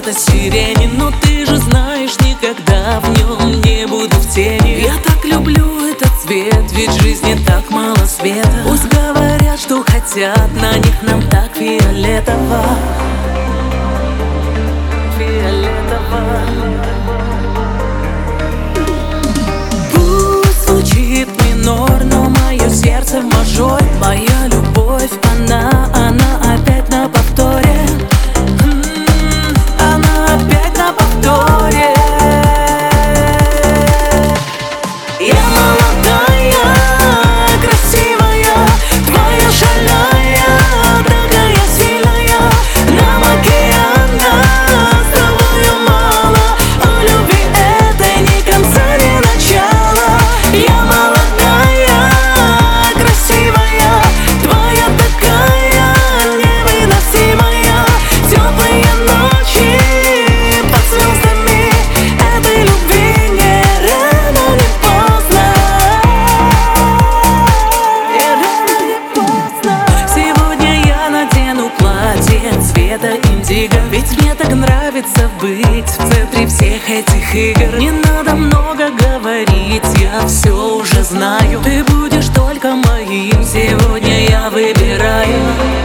цвета сирени. Но ты же знаешь, никогда в нем не буду в тени. Я так люблю этот цвет, ведь в жизни так мало света. Пусть говорят, что хотят, на них нам так фиолетово. Пусть звучит минор, но мое сердце в мажоре. Моя любовь, она опять на повторе. Она опять на повторе. Я молодая, красивая, твоя шальная, такая сильная. Нам океана с тобою мало, у любви этой ни конца, ни начала. Я молодая, красивая, твоя такая невыносимая. Теплые ночи под звездами, этой любви не рано, не поздно. Не рано, не поздно. Сегодня я надену платье цвета индиго, ведь мне так нравится быть в центре всех этих игр. Не надо много говорить, я все уже знаю. Ты будешь только моим, сегодня я выбираю.